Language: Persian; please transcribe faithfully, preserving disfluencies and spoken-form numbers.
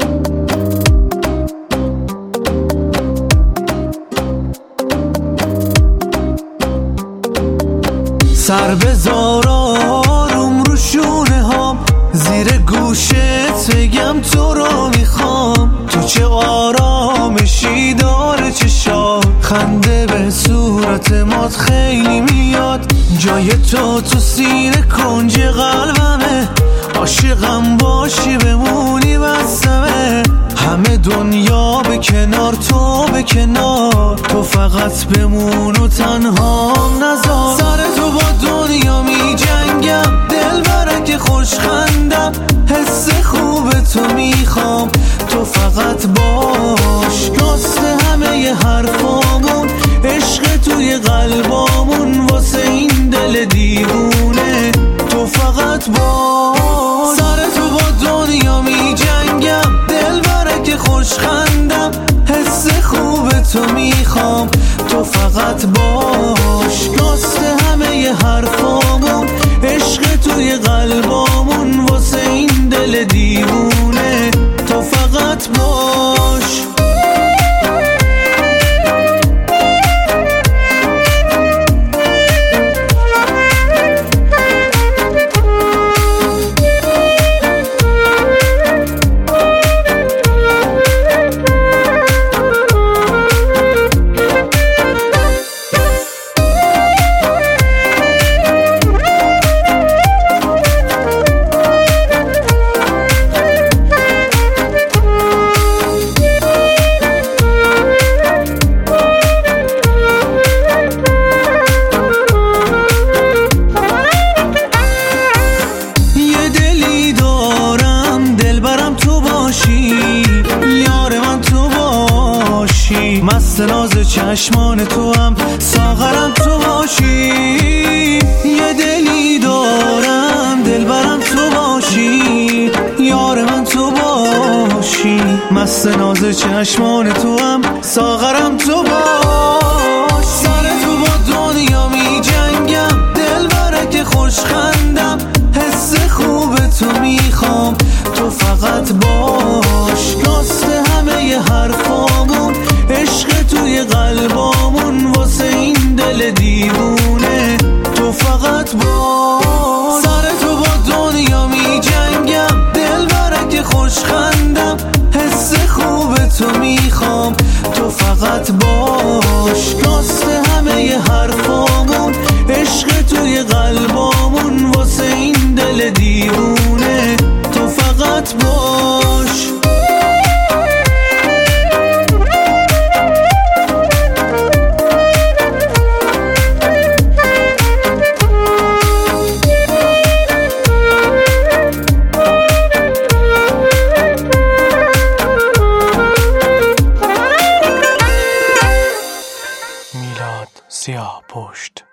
سر بذار آروم رو شونه هام، زیر گوشت بگم تو رو میخوام. تو چه آرامشی داره چشات، خنده به صورت مات خیلی میاد. جای تو تو سینه کنج قلبمه، عاشقم باشی بمونی بستمه. همه دنیا به کنار تو به کنار، تو فقط بمون و تنهام نذار. سر تو با دنیا می جنگم، دل برک خوش خندم، حس خوب تو میخوام. تو فقط باش، راست همه ی حرفامون، عشق توی قلبامون، واسه این دل دیوونه تو فقط باش. سر تو با دنیا می جنگم، دل برک خوش خندم، حس خوب تو میخوام. تو فقط باش، راست همه ی حرفامون، عشق توی قلبامون، واسه این دل دیوونه تو فقط باش. یار من تو باشی، مست ناز چشمان تو هم، ساغرم تو باشی. یه دلی دارم دلبرم تو باشی، یار من تو باشی، مست ناز چشمان تو هم، ساغرم تو باش. سر تو با دنیا می جنگم، دل برک خوش خندم، حس خوب تو میخوام. تو فقط باش، راست همه ی حرفامون، عشق توی قلبامون، واسه این دل دیوونه تو فقط باش. سر تو با دنیا می جنگم، دل برک خوش خندم، حس خوب تو میخوام. تو فقط باش، راست همه ی حرفامون، عشق توی قلبامون، واسه این دل دیوونه تو فقط باش. میلاد سیاه‌پشت.